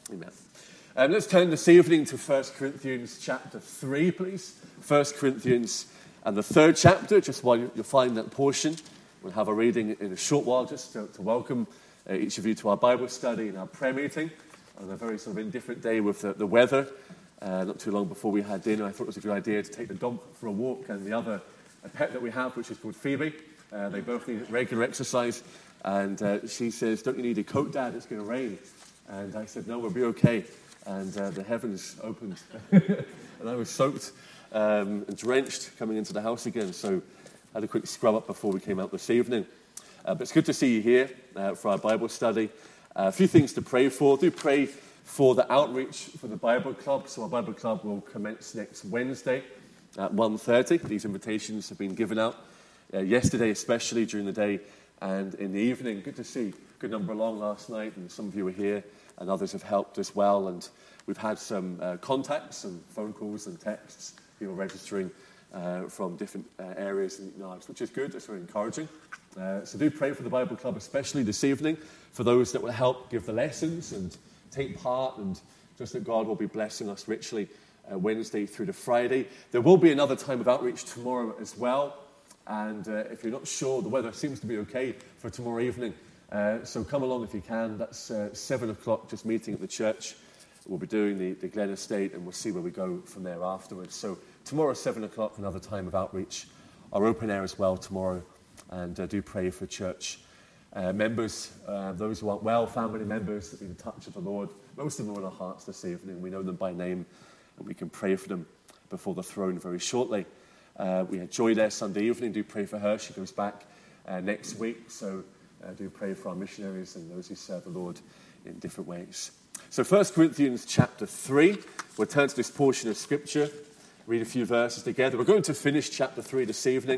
Amen. Let's turn this evening to 1 Corinthians chapter 3, please. 1 Corinthians and the third chapter, just while you'll find that portion. We'll have a reading in a short while just to welcome each of you to our Bible study and our prayer meeting on a very sort of indifferent day with the weather. Not too long before we had dinner, I thought it was a good idea to take the dog for a walk and the other pet that we have, which is called Phoebe. They both need regular exercise. And she says, "Don't you need a coat, Dad? It's going to rain." And I said, "No, we'll be okay." And the heavens opened. And I was soaked and drenched coming into the house again. So I had a quick scrub up before we came out this evening. But it's good to see you here for our Bible study. A few things to pray for. Do pray for the outreach for the Bible Club. So our Bible Club will commence next Wednesday at 1:30. These invitations have been given out yesterday, especially during the day and in the evening. Good to see. Good number along last night, and some of you were here, and others have helped as well. And we've had some contacts and phone calls and texts, people registering from different areas and yards, which is good. It's very encouraging. So do pray for the Bible Club, especially this evening, for those that will help give the lessons and take part, and just that God will be blessing us richly Wednesday through to Friday. There will be another time of outreach tomorrow as well. And if you're not sure, the weather seems to be okay for tomorrow evening. So come along if you can. That's 7 o'clock, just meeting at the church. We'll be doing the Glen Estate, and we'll see where we go from there afterwards. So tomorrow, 7 o'clock, another time of outreach. Our open air as well tomorrow. And do pray for church members, those who aren't well, family members that need a touch of the Lord. Most of them are in our hearts this evening. We know them by name, and we can pray for them before the throne very shortly. We had Joy there Sunday evening. Do pray for her. She goes back next week. So do pray for our missionaries and those who serve the Lord in different ways. So 1 Corinthians chapter 3. We'll turn to this portion of Scripture, read a few verses together. We're going to finish chapter 3 this evening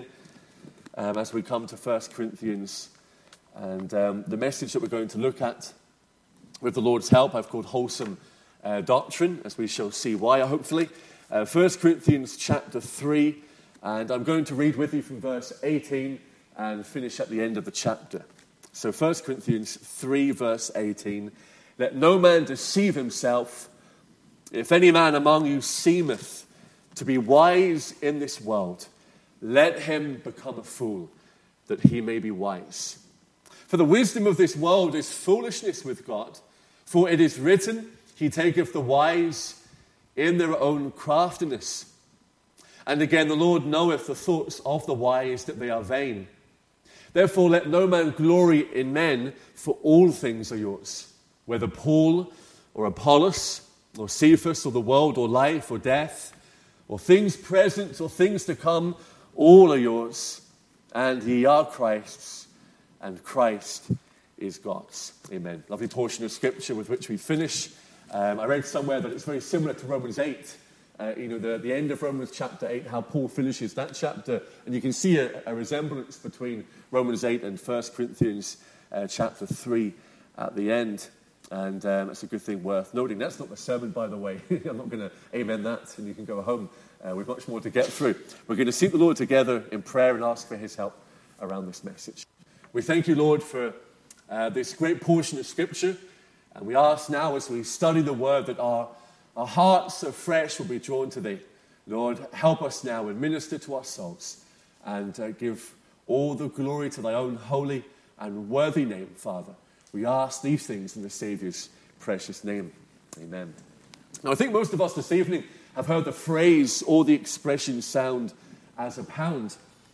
as we come to 1 Corinthians. And the message that we're going to look at, with the Lord's help, I've called Wholesome Doctrine, as we shall see why, hopefully. 1 Corinthians chapter 3. And I'm going to read with you from verse 18 and finish at the end of the chapter. So 1 Corinthians 3, verse 18. "Let no man deceive himself. If any man among you seemeth to be wise in this world, let him become a fool, that he may be wise. For the wisdom of this world is foolishness with God. For it is written, He taketh the wise in their own craftiness. And again, the Lord knoweth the thoughts of the wise, that they are vain. Therefore let no man glory in men, for all things are yours, whether Paul or Apollos or Cephas or the world or life or death or things present or things to come, all are yours, and ye are Christ's, and Christ is God's." Amen. Lovely portion of Scripture with which we finish. I read somewhere that it's very similar to Romans 8. The end of Romans chapter 8, how Paul finishes that chapter. And you can see a resemblance between Romans 8 and 1 Corinthians chapter 3 at the end. And that's a good thing worth noting. That's not the sermon, by the way. I'm not going to amen that, and you can go home. We've much more to get through. We're going to seek the Lord together in prayer and ask for his help around this message. We thank you, Lord, for this great portion of Scripture. And we ask now, as we study the Word, that our hearts afresh will be drawn to thee. Lord, help us now and minister to our souls, and give all the glory to thy own holy and worthy name, Father. We ask these things in the Saviour's precious name. Amen. Now, I think most of us this evening have heard the phrase or the expression "sound as a pound."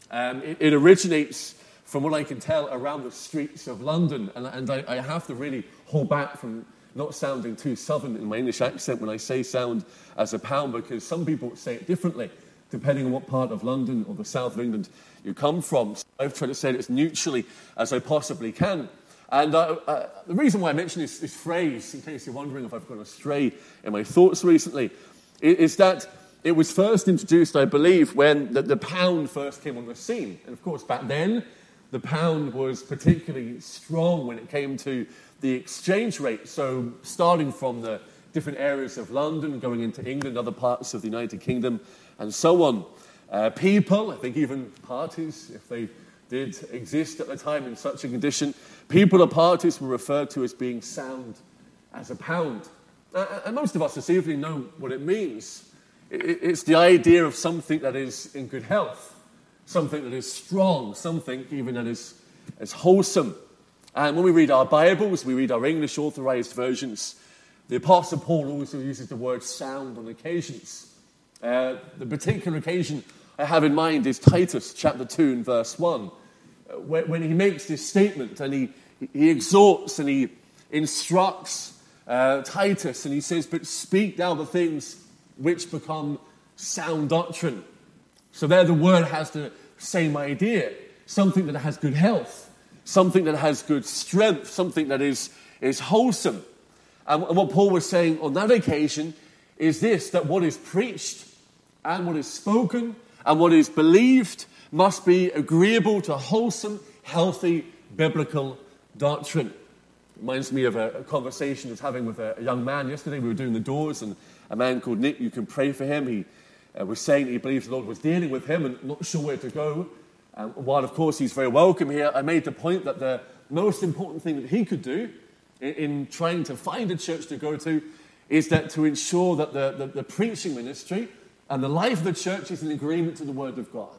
It originates, from what I can tell, around the streets of London. And I have to really hold back from not sounding too southern in my English accent when I say "sound as a pound," because some people say it differently, depending on what part of London or the south of England you come from. So I've tried to say it as neutrally as I possibly can. And the reason why I mention this phrase, in case you're wondering if I've gone astray in my thoughts recently, is that it was first introduced, I believe, when the pound first came on the scene. And of course, back then, the pound was particularly strong when it came to the exchange rate. So starting from the different areas of London, going into England, other parts of the United Kingdom, and so on. People, I think even parties, if they did exist at the time in such a condition, people or parties were referred to as being sound as a pound. And most of us this evening know what it means. It's the idea of something that is in good health, something that is strong, something even that is wholesome. And when we read our Bibles, we read our English authorized versions, the Apostle Paul also uses the word sound on occasions. The particular occasion I have in mind is Titus chapter 2 and verse 1, when he makes this statement and he exhorts and he instructs Titus, and he says, "But speak thou the things which become sound doctrine." So there the word has the same idea, something that has good health, something that has good strength, something that is wholesome. And what Paul was saying on that occasion is this, that what is preached and what is spoken and what is believed must be agreeable to wholesome, healthy, biblical doctrine. Reminds me of a conversation I was having with a young man yesterday. We were doing the doors, and a man called Nick, you can pray for him. He was saying that he believes the Lord was dealing with him and not sure where to go. While, of course, he's very welcome here, I made the point that the most important thing that he could do in trying to find a church to go to is that to ensure that the preaching ministry and the life of the church is in agreement to the Word of God.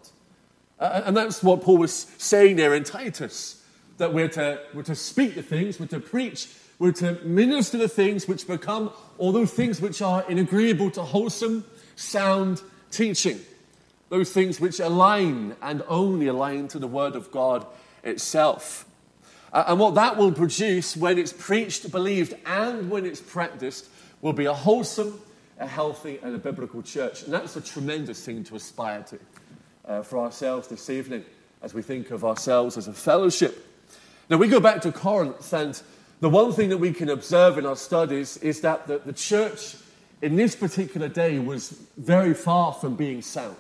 And that's what Paul was saying there in Titus, that we're to speak the things, we're to preach, we're to minister the things which become all those things which are agreeable to wholesome, sound teaching. Those things which align and only align to the Word of God itself. And what that will produce when it's preached, believed, and when it's practiced will be a wholesome, a healthy, and a biblical church. And that's a tremendous thing to aspire to for ourselves this evening as we think of ourselves as a fellowship. Now, we go back to Corinth, and the one thing that we can observe in our studies is that the church in this particular day was very far from being sound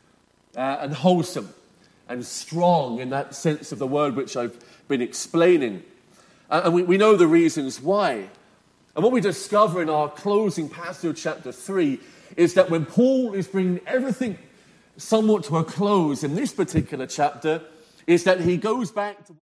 and wholesome and strong in that sense of the word which I've been explaining. And we know the reasons why. And what we discover in our closing passage of chapter 3 is that when Paul is bringing everything somewhat to a close in this particular chapter, is that he goes back to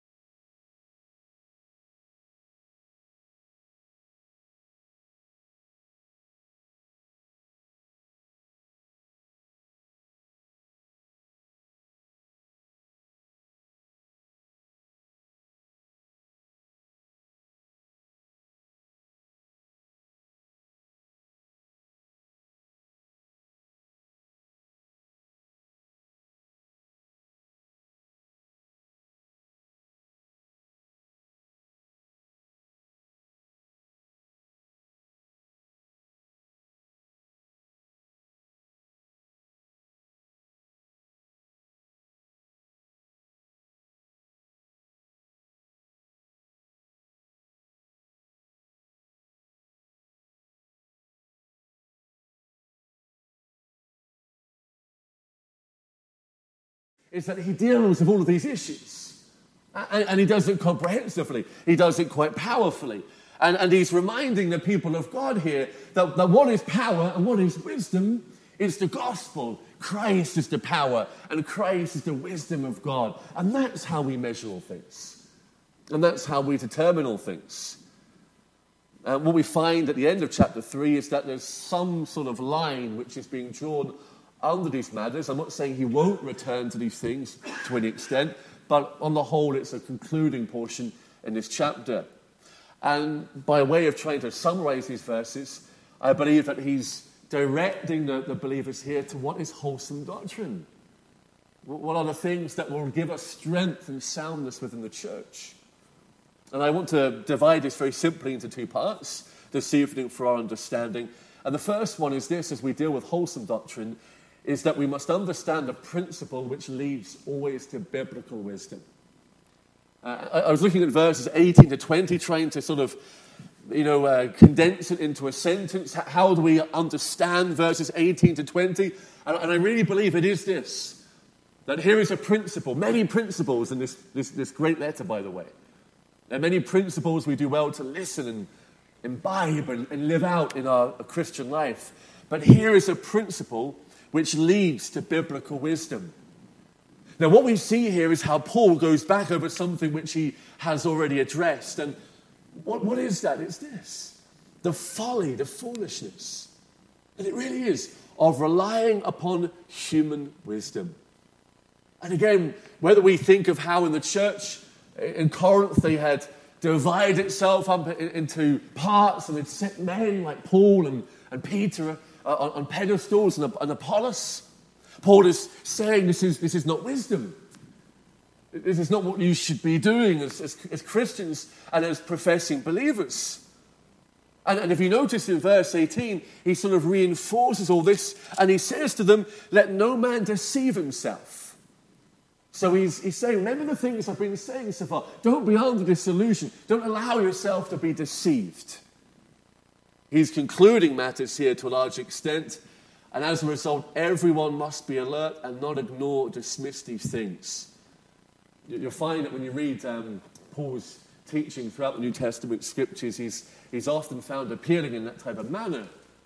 is that he deals with all of these issues. And he does it comprehensively. He does it quite powerfully. And he's reminding the people of God here that what is power and what is wisdom is the gospel. Christ is the power and Christ is the wisdom of God. And that's how we measure all things. And that's how we determine all things. What we find at the end of chapter 3 is that there's some sort of line which is being drawn under these matters. I'm not saying he won't return to these things to any extent, but on the whole, it's a concluding portion in this chapter. And by way of trying to summarize these verses, I believe that he's directing the believers here to what is wholesome doctrine. What are the things that will give us strength and soundness within the church? And I want to divide this very simply into two parts this evening for our understanding. And the first one is this, as we deal with wholesome doctrine, is that we must understand a principle which leads always to biblical wisdom. I was looking at verses 18 to 20, trying to sort of, condense it into a sentence. How do we understand verses 18 to 20? And I really believe it is this, that here is a principle, many principles in this great letter, by the way. There are many principles we do well to listen and imbibe and live out in our Christian life. But here is a principle which leads to biblical wisdom. Now, what we see here is how Paul goes back over something which he has already addressed. And what is that? It's this, the folly, the foolishness, and it really is, of relying upon human wisdom. And again, whether we think of how in the church in Corinth they had divided itself up into parts and had set men like Paul and Peter on pedestals and Apollos, Paul is saying this is not wisdom. This is not what you should be doing as Christians and as professing believers. And if you notice in verse 18, he sort of reinforces all this, and he says to them, let no man deceive himself. So he's saying, remember the things I've been saying so far. Don't be under this illusion. Don't allow yourself to be deceived. He's concluding matters here to a large extent, and as a result, everyone must be alert and not ignore or dismiss these things. You'll find that when you read Paul's teaching throughout the New Testament scriptures, he's often found appealing in that type of manner.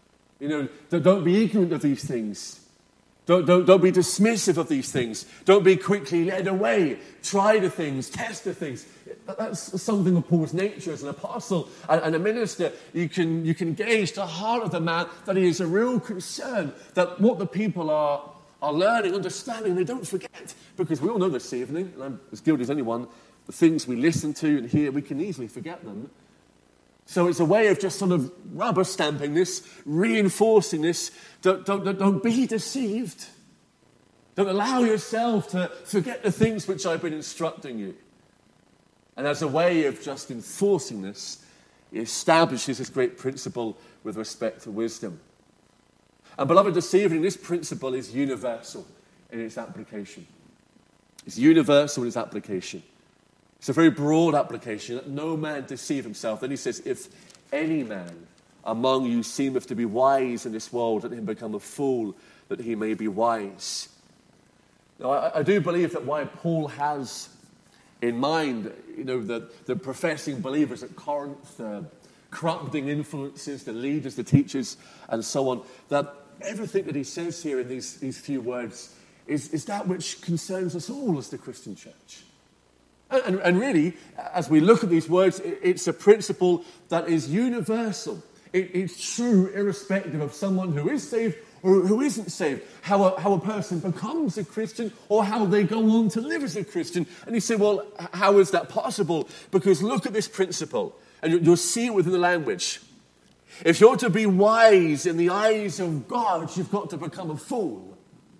Don't be ignorant of these things. Don't be dismissive of these things. Don't be quickly led away. Try the things, test the things. That's something of Paul's nature as an apostle and a minister. You can gauge the heart of the man, that he is a real concern that what the people are learning, understanding, they don't forget. Because we all know this evening, and I'm as guilty as anyone, the things we listen to and hear, we can easily forget them. So it's a way of just sort of rubber stamping this, reinforcing this. Don't be deceived. Don't allow yourself to forget the things which I've been instructing you. And as a way of just enforcing this, it establishes this great principle with respect to wisdom. And beloved, this evening, this principle is universal in its application. It's universal in its application. It's a very broad application, that no man deceive himself. Then he says, if any man among you seemeth to be wise in this world, let him become a fool, that he may be wise. Now, I do believe that why Paul has in mind, the professing believers at Corinth, the corrupting influences, the leaders, the teachers, and so on, that everything that he says here in these few words is that which concerns us all as the Christian church. And really, as we look at these words, it's a principle that is universal. It's true irrespective of someone who is saved or who isn't saved, how a person becomes a Christian or how they go on to live as a Christian. And you say, well, how is that possible? Because look at this principle, and you'll see it within the language. If you're to be wise in the eyes of God, you've got to become a fool.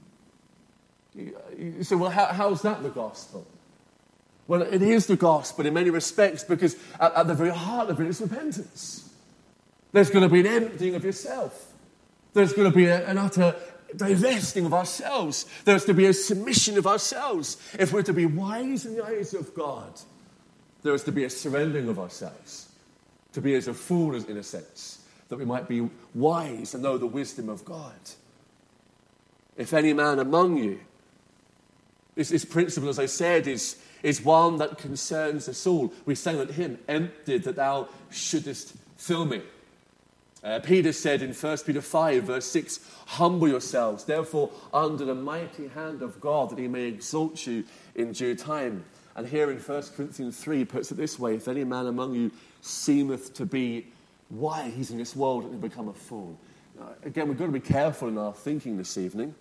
You say, well, how's that the gospel? Well, it is the gospel in many respects, because at the very heart of it is repentance. There's going to be an emptying of yourself. There's going to be an utter divesting of ourselves. There's to be a submission of ourselves. If we're to be wise in the eyes of God, there is to be a surrendering of ourselves. To be as a fool, in a sense, that we might be wise and know the wisdom of God. If any man among you, this principle, as I said, is one that concerns us all. We sang that hymn, emptied that thou shouldest fill me. Peter said in 1 Peter 5, verse 6, humble yourselves, therefore, under the mighty hand of God, that he may exalt you in due time. And here in 1 Corinthians 3, he puts it this way, if any man among you seemeth to be wise in this world, let him become a fool. Now, again, we've got to be careful in our thinking this evening.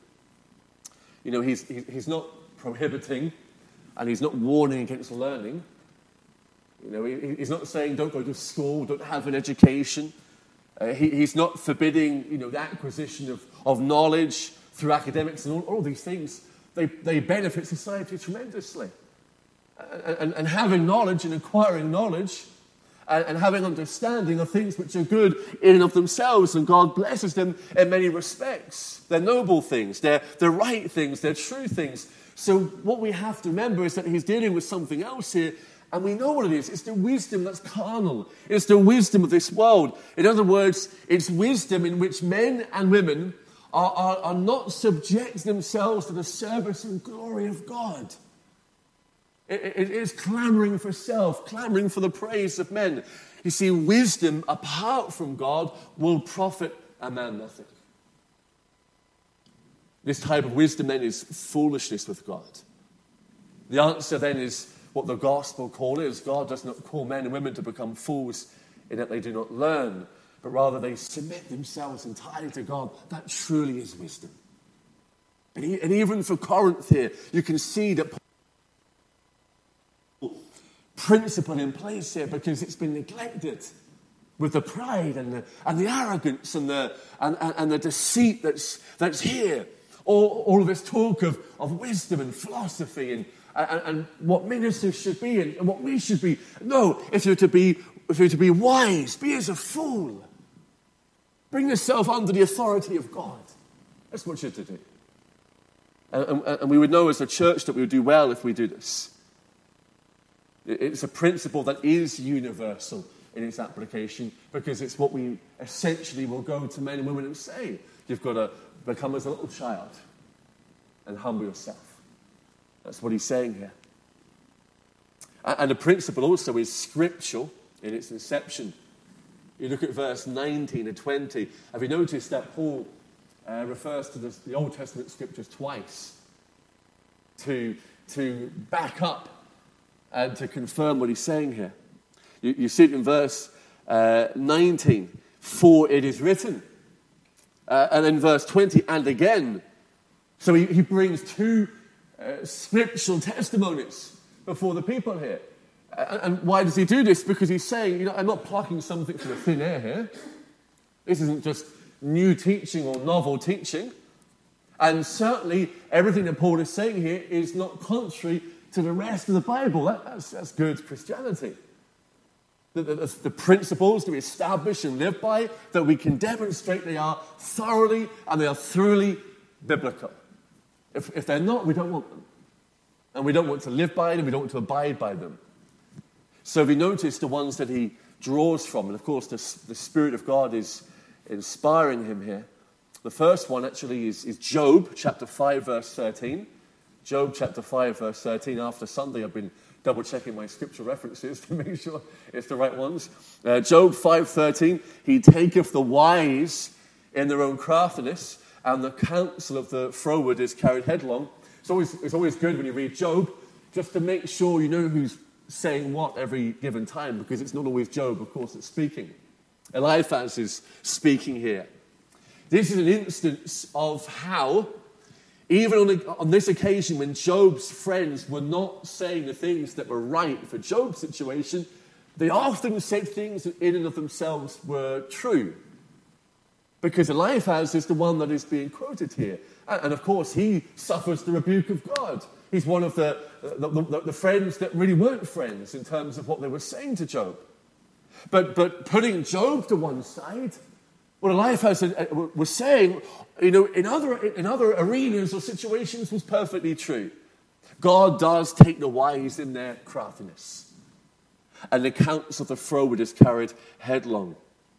He's not prohibiting and he's not warning against learning. He's not saying don't go to school, don't have an education. He's not forbidding, the acquisition of knowledge through academics and all these things. They benefit society tremendously. And having knowledge and acquiring knowledge and having understanding of things which are good in and of themselves, and God blesses them in many respects. They're noble things, they're right things, they're true things. So what we have to remember is that he's dealing with something else here, and we know what it is. It's the wisdom that's carnal. It's the wisdom of this world. In other words, it's wisdom in which men and women are not subject themselves to the service and glory of God. It is clamoring for self, clamoring for the praise of men. You see, wisdom apart from God will profit a man nothing. This type of wisdom then is foolishness with God. The answer then is what the gospel call is. God does not call men and women to become fools in that they do not learn, but rather they submit themselves entirely to God. That truly is wisdom. And even for Corinth here, you can see that principle in place here because it's been neglected with the pride and the arrogance and the deceit that's here. All of this talk of wisdom and philosophy and what ministers should be and what we should be. No, if you're to be wise, be as a fool. Bring yourself under the authority of God. That's what you're to do. And we would know as a church that we would do well if we do this. It's a principle that is universal in its application because it's what we essentially will go to men and women and say. You've got to become as a little child and humble yourself. That's what he's saying here. And the principle also is scriptural in its inception. You look at verse 19 and 20. Have you noticed that Paul refers to the Old Testament scriptures twice to back up and to confirm what he's saying here? You see it in verse 19, for it is written. And then verse 20, and again. So he brings two scriptural testimonies before the people here. And why does he do this? Because he's saying, I'm not plucking something from the thin air here. This isn't just new teaching or novel teaching. And certainly everything that Paul is saying here is not contrary to the rest of the Bible. That's good Christianity. The principles that we establish and live by, that we can demonstrate they are thoroughly and they are truly biblical. If they're not, we don't want them. And we don't want to live by them, we don't want to abide by them. So we notice the ones that he draws from, and of course the Spirit of God is inspiring him here. The first one actually is Job chapter 5 verse 13. Job chapter 5 verse 13. After Sunday I've been double-checking my scripture references to make sure it's the right ones. Job 5:13, he taketh the wise in their own craftiness, and the counsel of the froward is carried headlong. It's always good when you read Job, just to make sure you know who's saying what every given time, because it's not always Job, of course, that's speaking. Eliphaz is speaking here. This is an instance of how, even on this occasion when Job's friends were not saying the things that were right for Job's situation, they often said things that in and of themselves were true. Because Eliphaz is the one that is being quoted here. And of course, he suffers the rebuke of God. He's one of the friends that really weren't friends in terms of what they were saying to Job. But putting Job to one side, what Eliphaz was saying, in other arenas or situations was perfectly true. God does take the wise in their craftiness, and the counsel of the froward is carried headlong.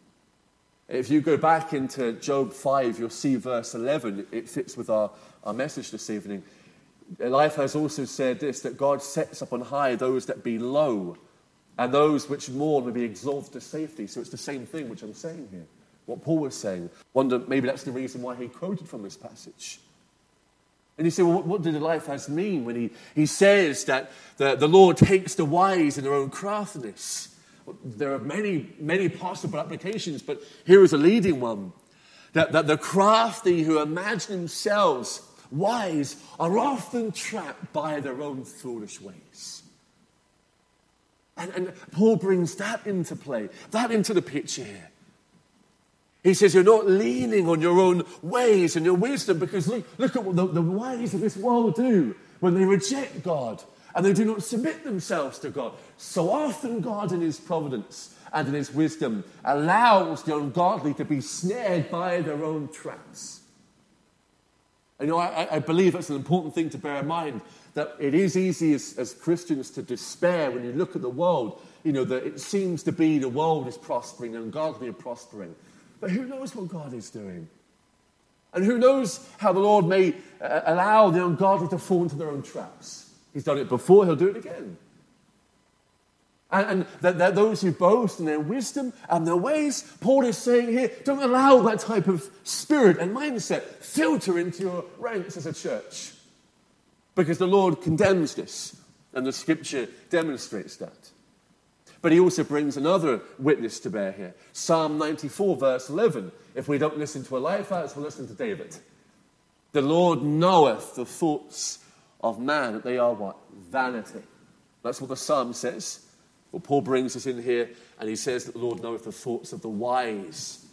If you go back into Job 5, you'll see verse 11. It fits with our message this evening. Eliphaz also said this, that God sets up on high those that be low, and those which mourn will be exalted to safety. So it's the same thing which I'm saying here, what Paul was saying. Wonder, maybe that's the reason why he quoted from this passage. And you say, well, what did Eliphaz mean when he says that the Lord takes the wise in their own craftiness? There are many, many possible applications, but here is a leading one. That the crafty who imagine themselves wise are often trapped by their own foolish ways. And Paul brings that into play, that into the picture here. He says you're not leaning on your own ways and your wisdom, because look at what the wise of this world do when they reject God and they do not submit themselves to God. So often God in his providence and in his wisdom allows the ungodly to be snared by their own traps. And I believe that's an important thing to bear in mind, that it is easy as Christians to despair when you look at the world, that it seems to be the world is prospering and ungodly are prospering. But who knows what God is doing? And who knows how the Lord may allow the ungodly to fall into their own traps? He's done it before, he'll do it again. And that those who boast in their wisdom and their ways, Paul is saying here, don't allow that type of spirit and mindset filter into your ranks as a church. Because the Lord condemns this, and the scripture demonstrates that. But he also brings another witness to bear here. Psalm 94, verse 11. If we don't listen to Eliphaz, we'll listen to David. The Lord knoweth the thoughts of man, that they are what? Vanity. That's what the psalm says. Well, Paul brings us in here, and he says that the Lord knoweth the thoughts of the wise.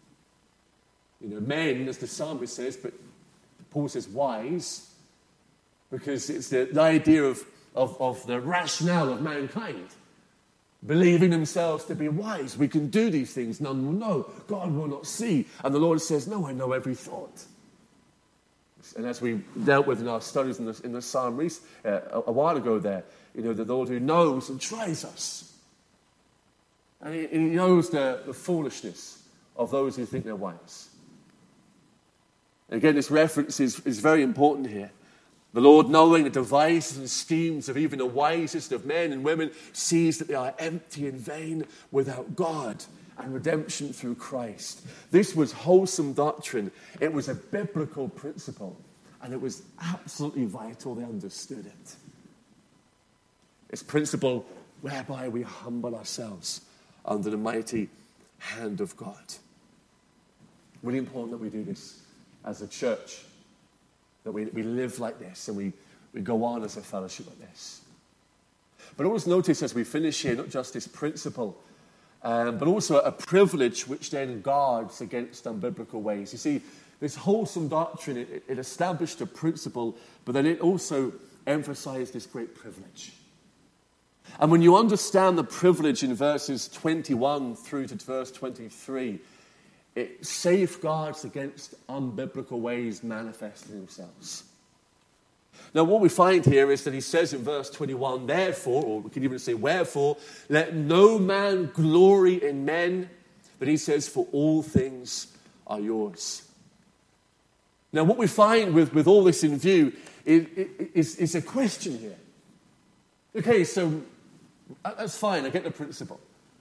Men, as the psalmist says, but Paul says wise, because it's the idea of the rationale of mankind, believing themselves to be wise. We can do these things, none will know. God will not see. And the Lord says, no, I know every thought. And as we dealt with in our studies in the psalm a while ago there, the Lord who knows and tries us. And he knows the foolishness of those who think they're wise. Again, this reference is very important here. The Lord, knowing the devices and schemes of even the wisest of men and women, sees that they are empty and vain without God and redemption through Christ. This was wholesome doctrine. It was a biblical principle, and it was absolutely vital they understood it. It's principle whereby we humble ourselves under the mighty hand of God. Really important that we do this as a church, that we live like this and we go on as a fellowship like this. But always notice as we finish here, not just this principle, but also a privilege which then guards against unbiblical ways. You see, this wholesome doctrine, it established a principle, but then it also emphasized this great privilege. And when you understand the privilege in verses 21 through to verse 23, it safeguards against unbiblical ways manifesting themselves. Now, what we find here is that he says in verse 21, therefore, or we can even say wherefore, let no man glory in men, but he says, for all things are yours. Now, what we find with all this in view is a question here. Okay, so that's fine, I get the principle.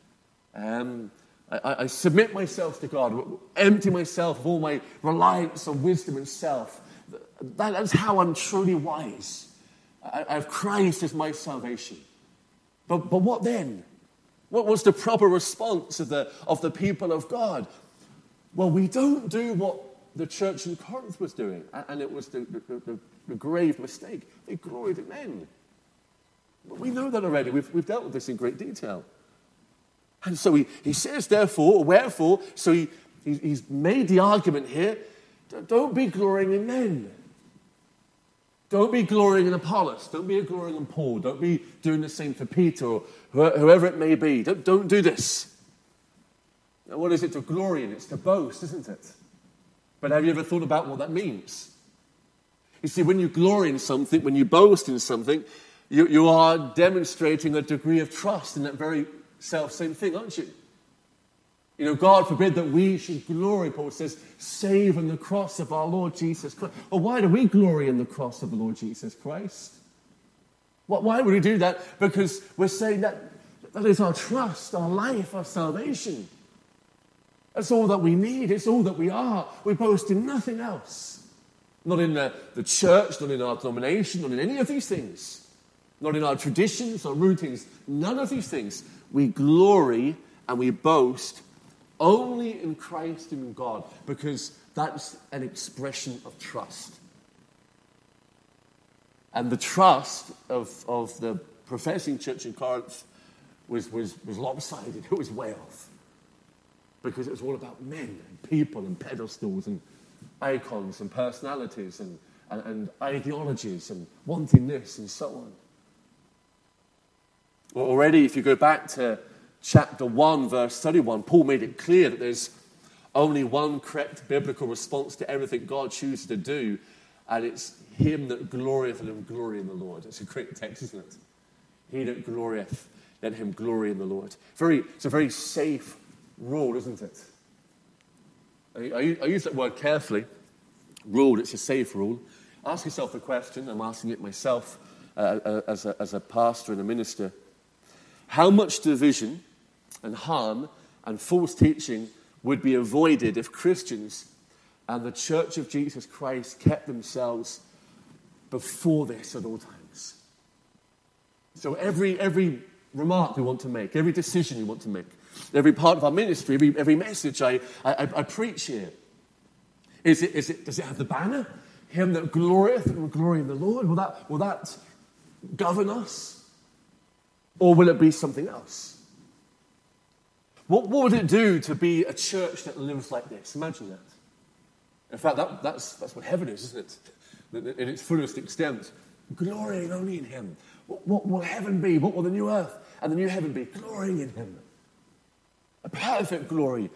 I submit myself to God, empty myself of all my reliance on wisdom and self. That's how I'm truly wise. I have Christ as my salvation. But what then? What was the proper response of the people of God? Well, we don't do what the church in Corinth was doing, and it was the grave mistake. They gloried in men. But we know that already. We've dealt with this in great detail. And so he says, therefore, or wherefore, so he's made the argument here, don't be glorying in men. Don't be glorying in Apollos. Don't be glorying in Paul. Don't be doing the same for Peter or whoever it may be. Don't do this. Now, what is it to glory in? It's to boast, isn't it? But have you ever thought about what that means? You see, when you glory in something, when you boast in something, you are demonstrating a degree of trust in that very same thing, aren't you? God forbid that we should glory, Paul says, save in the cross of our Lord Jesus Christ. Well, why do we glory in the cross of the Lord Jesus Christ? Why would we do that? Because we're saying that is our trust, our life, our salvation. That's all that we need. It's all that we are. We boast in nothing else. Not in the church, not in our denomination, not in any of these things. Not in our traditions or routines. None of these things. We glory and we boast only in Christ and in God, because that's an expression of trust. And the trust of the professing church in Corinth was lopsided. It was way off. Because it was all about men and people and pedestals and icons and personalities and ideologies and wanting this and so on. Well, already, if you go back to chapter 1, verse 31, Paul made it clear that there's only one correct biblical response to everything God chooses to do, and it's him that glorieth, let him glory in the Lord. It's a great text, isn't it? He that glorieth, let him glory in the Lord. It's a very safe rule, isn't it? I use that word carefully. Rule, it's a safe rule. Ask yourself the question, I'm asking it myself as a pastor and a minister. How much division and harm and false teaching would be avoided if Christians and the Church of Jesus Christ kept themselves before this at all times? So every remark we want to make, every decision we want to make, every part of our ministry, every message I preach here. Does it have the banner? Him that glorieth and will glory in the Lord? Will that govern us? Or will it be something else? What would it do to be a church that lives like this? Imagine that. In fact, that's what heaven is, isn't it? In its fullest extent. Glorying only in him. What will heaven be? What will the new earth and the new heaven be? Glorying in him. A perfect glory.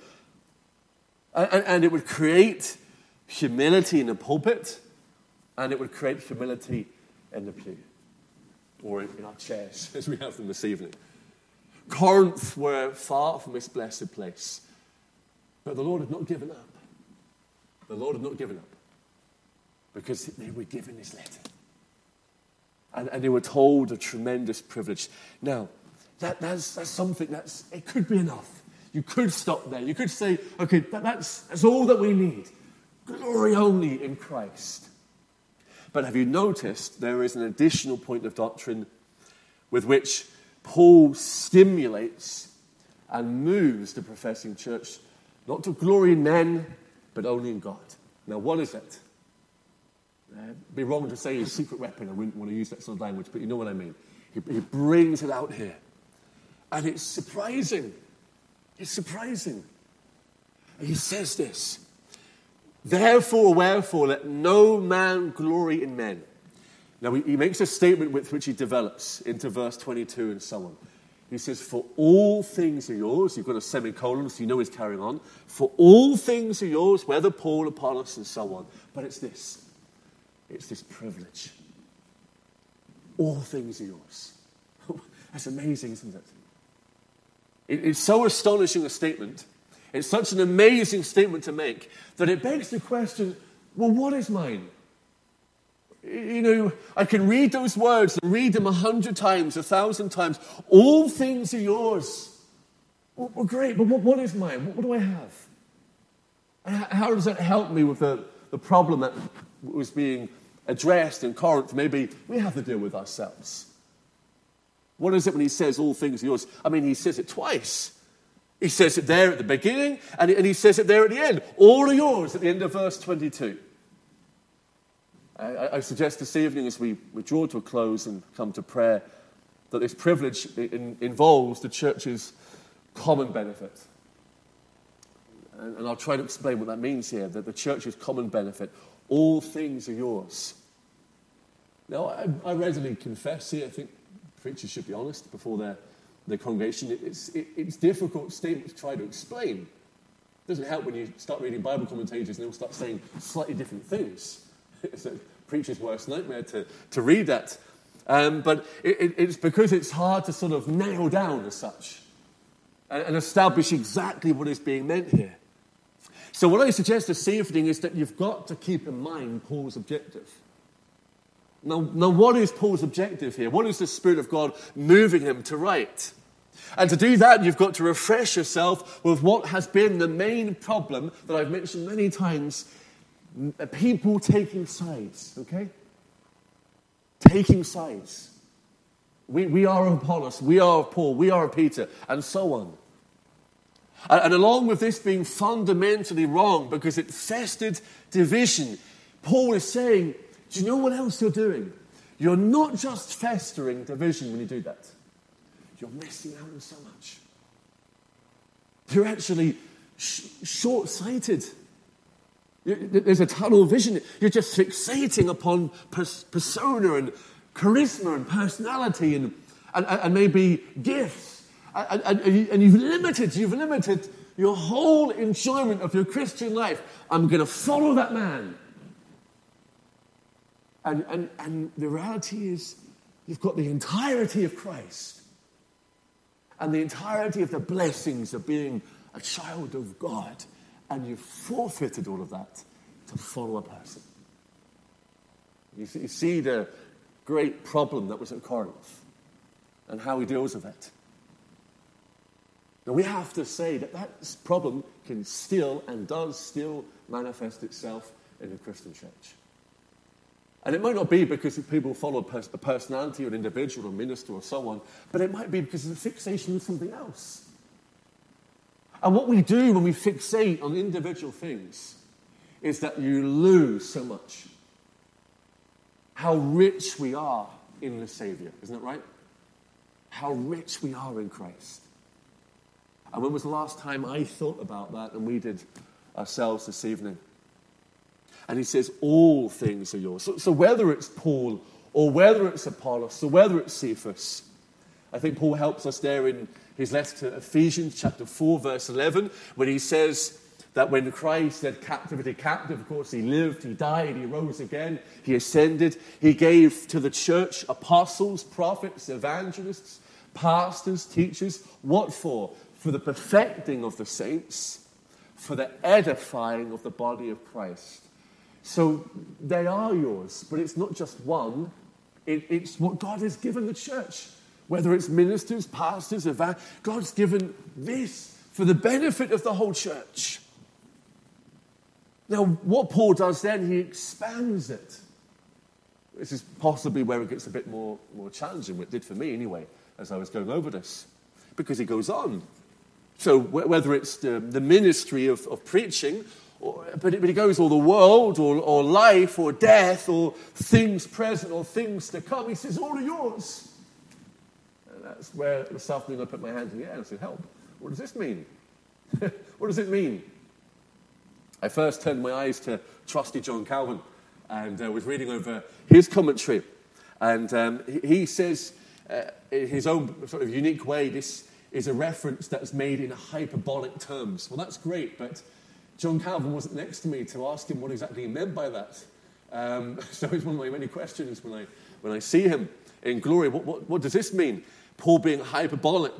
And it would create humility in the pulpit, and it would create humility in the pew, or in our chairs, as we have them this evening. Corinth were far from this blessed place, but the Lord had not given up. The Lord had not given up, because they were given this letter. And they were told a tremendous privilege. Now, that's something it could be enough. You could stop there. You could say, okay, that's all that we need. Glory only in Christ. But have you noticed there is an additional point of doctrine with which Paul stimulates and moves the professing church not to glory in men, but only in God. Now, what is it? It'd be wrong to say his secret weapon. I wouldn't want to use that sort of language, but you know what I mean. He brings it out here. And it's surprising. It's surprising. He says this. Therefore, wherefore, let no man glory in men. Now, he makes a statement with which he develops into verse 22 and so on. He says, for all things are yours. You've got a semicolon, so you know he's carrying on. For all things are yours, whether Paul, Apollos, and so on. But it's this. It's this privilege. All things are yours. That's amazing, isn't it? It's so astonishing a statement. It's such an amazing statement to make that it begs the question, well, what is mine? You know, I can read those words and read them 100 times, 1,000 times. All things are yours. Well, great, but what is mine? What do I have? And how does that help me with the problem that was being addressed in Corinth? Maybe we have to deal with ourselves. What is it when he says all things are yours? I mean, he says it twice. He says it there at the beginning, and he says it there at the end. All are yours at the end of verse 22. I suggest this evening, as we draw to a close and come to prayer, that this privilege involves the church's common benefit. And I'll try to explain what that means here, that the church's common benefit, all things are yours. Now, I readily confess here, I think preachers should be honest before their congregation. It's a difficult statement to try to explain. It doesn't help when you start reading Bible commentators and they'll start saying slightly different things. It's a preacher's worst nightmare to read that. But it's because it's hard to sort of nail down as such and establish exactly what is being meant here. So what I suggest this evening is that you've got to keep in mind Paul's objective. Now, what is Paul's objective here? What is the Spirit of God moving him to write? And to do that, you've got to refresh yourself with what has been the main problem that I've mentioned many times, people taking sides, okay? Taking sides. We are of Apollos, we are of Paul, we are of Peter, and so on. And along with this being fundamentally wrong because it festered division, Paul is saying, do you know what else you're doing? You're not just festering division when you do that. You're missing out on so much. You're actually short-sighted. There's a tunnel vision. You're just fixating upon persona and charisma and personality and maybe gifts. And you've limited your whole enjoyment of your Christian life. I'm going to follow that man. And the reality is, you've got the entirety of Christ and the entirety of the blessings of being a child of God, and you've forfeited all of that to follow a person. You see the great problem that was at Corinth and how he deals with it. Now we have to say that problem can still and does still manifest itself in the Christian church. And it might not be because people follow a personality or an individual or minister or so on, but it might be because of a fixation on something else. And what we do when we fixate on individual things is that you lose so much. How rich we are in the Savior, isn't it right? How rich we are in Christ. And when was the last time I thought about that, and we did ourselves this evening? And he says, all things are yours. So whether it's Paul, or whether it's Apollos, or whether it's Cephas, I think Paul helps us there in his letter to Ephesians chapter 4, verse 11, when he says that when Christ led captivity captive, of course, he lived, he died, he rose again, he ascended. He gave to the church apostles, prophets, evangelists, pastors, teachers. What for? For the perfecting of the saints, for the edifying of the body of Christ. So they are yours, but it's not just one. It's what God has given the church. Whether it's ministers, pastors, God's given this for the benefit of the whole church. Now, what Paul does then, he expands it. This is possibly where it gets a bit more challenging, what it did for me anyway, as I was going over this. Because he goes on. So whether it's the ministry of preaching, but he goes, or the world, or life, or death, or things present, or things to come, he says, all are yours. And that's where this afternoon I put my hand in the air and said, help. What does this mean? What does it mean? I first turned my eyes to trusty John Calvin and was reading over his commentary. And he says, in his own sort of unique way, this is a reference that's made in hyperbolic terms. Well, that's great, but John Calvin wasn't next to me to ask him what exactly he meant by that. So it's one of my many questions when I see him in glory. What does this mean? Paul being hyperbolic.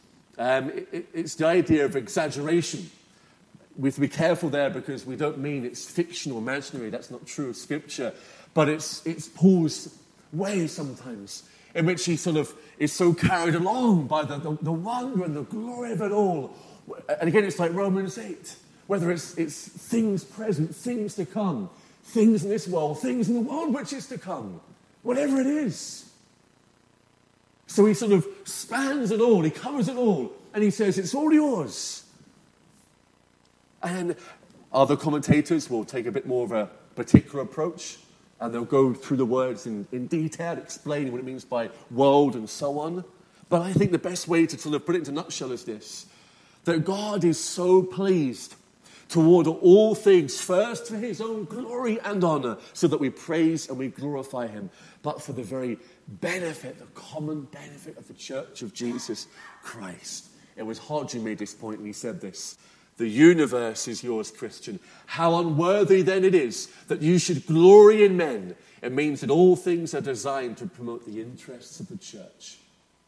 It's the idea of exaggeration. We have to be careful there because we don't mean it's fictional, imaginary. That's not true of Scripture. But it's Paul's way sometimes in which he sort of is so carried along by the wonder and the glory of it all. And again, it's like Romans 8. Whether it's things present, things to come, things in this world, things in the world which is to come. Whatever it is. So he sort of spans it all. He covers it all. And he says, it's all yours. And other commentators will take a bit more of a particular approach, and they'll go through the words in detail, explaining what it means by world and so on. But I think the best way to sort of put it into a nutshell is this, that God is so pleased to order all things first for his own glory and honor, so that we praise and we glorify him, but for the very benefit, the common benefit of the church of Jesus Christ. It was Hodge who made this point, and he said this: the universe is yours, Christian. How unworthy then it is that you should glory in men. It means that all things are designed to promote the interests of the church.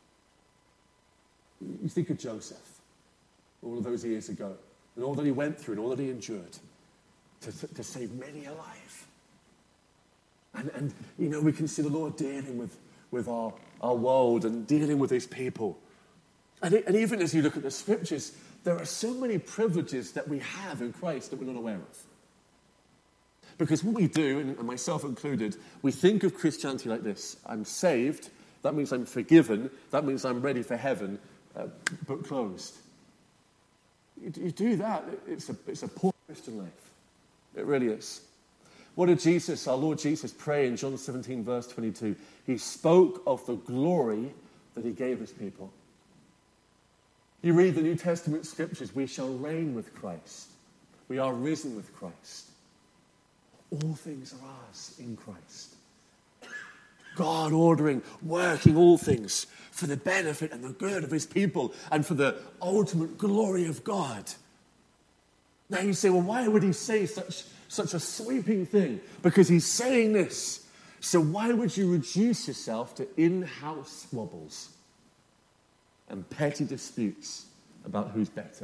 You think of Joseph, all of those years ago, and all that he went through and all that he endured to save many alive. And you know, we can see the Lord dealing with our world and dealing with his people. And even as you look at the Scriptures, there are so many privileges that we have in Christ that we're not aware of. Because what we do, and myself included, we think of Christianity like this. I'm saved, that means I'm forgiven, that means I'm ready for heaven, book closed. You do that, it's a poor Christian life. It really is. What did our Lord Jesus, pray in John 17, verse 22? He spoke of the glory that he gave his people. You read the New Testament Scriptures, we shall reign with Christ. We are risen with Christ. All things are ours in Christ. God ordering, working all things for the benefit and the good of his people and for the ultimate glory of God. Now you say, well, why would he say such a sweeping thing? Because he's saying this. So why would you reduce yourself to in-house squabbles and petty disputes about who's better,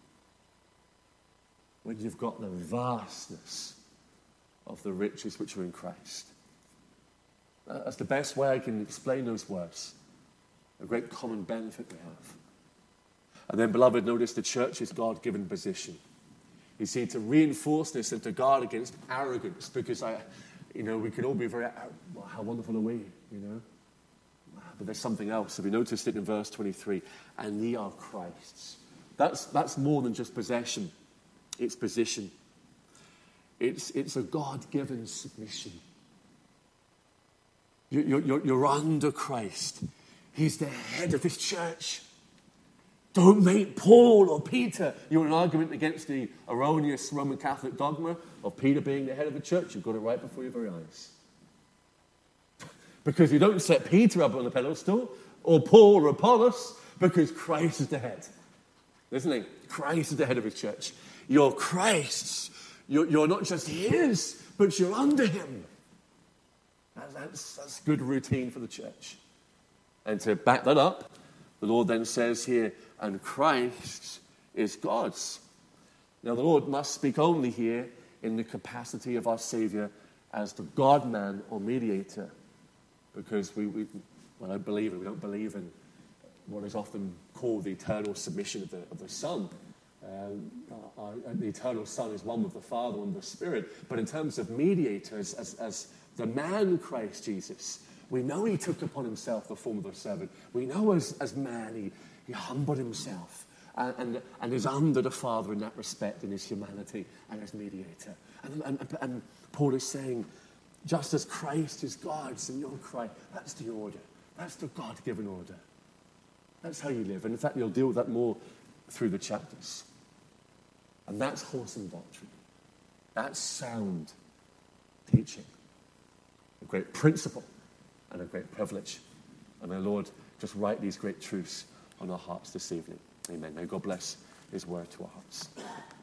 when you've got the vastness of the riches which are in Christ? That's the best way I can explain those words. A great common benefit we have. And then, beloved, notice the church's God-given position. You see, to reinforce this and to guard against arrogance, because We could all be very, well, how wonderful are we, But there's something else. So we noticed it in verse 23. And ye are Christ's. That's more than just possession. It's position. It's a God-given submission. You're under Christ. He's the head of this church. Don't make Paul or Peter. You're in an argument against the erroneous Roman Catholic dogma of Peter being the head of the church. You've got it right before your very eyes. Because you don't set Peter up on a pedestal, or Paul or Apollos, because Christ is the head. Isn't he? Christ is the head of his church. You're Christ's. You're not just his, but you're under him. That's good routine for the church. And to back that up, the Lord then says here, and Christ is God's. Now the Lord must speak only here in the capacity of our Savior as the God-man or mediator. Because we don't believe in what is often called the eternal submission of the Son. The eternal Son is one with the Father and the Spirit. But in terms of mediators, as the man Christ Jesus, we know he took upon himself the form of a servant. We know as man he humbled himself and is under the Father in that respect in his humanity and as mediator. And Paul is saying, just as Christ is God's and you're Christ, that's the order. That's the God-given order. That's how you live. And in fact, you'll deal with that more through the chapters. And that's wholesome doctrine. That's sound teaching. A great principle and a great privilege. And may the Lord just write these great truths on our hearts this evening. Amen. May God bless his word to our hearts.